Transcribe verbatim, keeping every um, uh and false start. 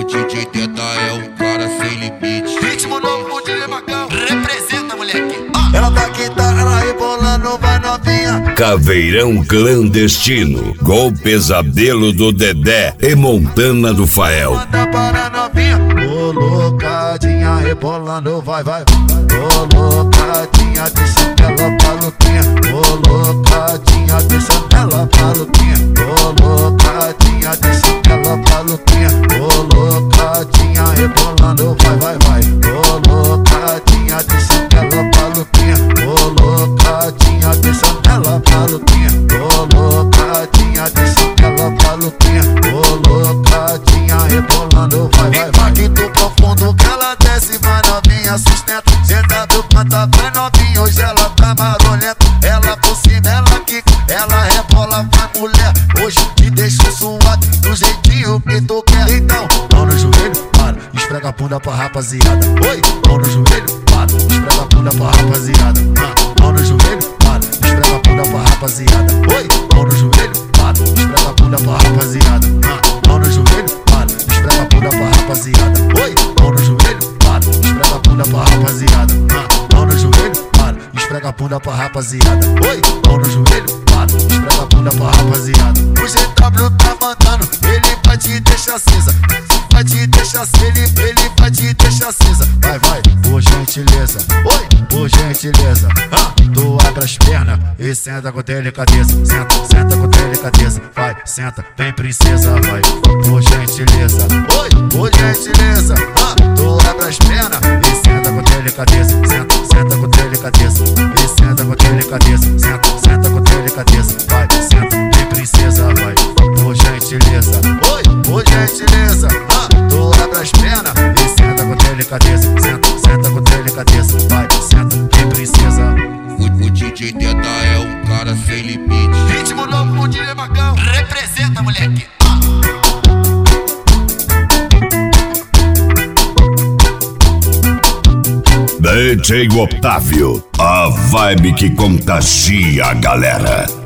D J Teta é um cara sem limite. Ritmo novo de Macão, representa, moleque. Ah. Ela tá quinta, ela rebolando, vai novinha. Caveirão clandestino, gol pesadelo do Dedé e Montana do Fael. Manda para novinha, colocadinha, rebolando, vai, vai. Colocadinha, deixa ela maluquinha. Colocadinha, deixa ela maluquinha. Colocadinha, deixa ela maluquinha. Colocadinha, rebolando, vai, vai, vai. Colocadinha, deixa ela maluquinha. Colocadinha, deixa ela maluquinha. Colocadinha, deixa ela maluquinha. Colocadinha, rebolando, vai, vai, vai. Impacto profundo que ela desce, vai novinha, sustenta. Senta do canta, vai novinha, hoje ela tá marolenta. Ela por cima, ela quica, ela rebola, vai mulher. Hoje te deixo suado, do jeitinho que tu quer. Então, mão no joelho, para, esfrega a bunda pra rapaziada. Oi, mão no joelho, para, esfrega a bunda pra rapaziada. Ah, mão no joelho, para, esfrega a bunda pra rapaziada. Oi, mão no joelho, para, esfrega a bunda pra rapaziada. Ah, mão no joelho, para, esfrega a bunda pra rapaziada. Oi, mão no joelho, para, esfrega a bunda pra rapaziada. Ah, mão no joelho, para, esfrega a bunda pra rapaziada. Oi, mão no joelho, para, esfrega a bunda pra rapaziada. O G W tá mandando, ele vai te deixar acesa. Vai te deixar acesa, ele, ele vai te deixar acesa. Vai, vai, por gentileza. Oi, por gentileza. Ah, tu abre as pernas e senta com delicadeza. Senta, senta com delicadeza. Vai, senta, vem princesa, vai, por gentileza. Oi, por gentileza. Ah, tu abre as pernas e senta com delicadeza. Senta, senta com delicadeza. E senta com delicadeza. Senta, senta com delicadeza. Vai, senta, vem princesa, vai, por gentileza. Oi, por gentileza. Ah, tu abre as pernas e senta com delicadeza. Senta, senta com delicadeza. Vai, senta, vem princesa. O, o D J Teta é um cara sem limite. Ritmo novo de Macão, representa, moleque. D J Otávio, a vibe que contagia a galera.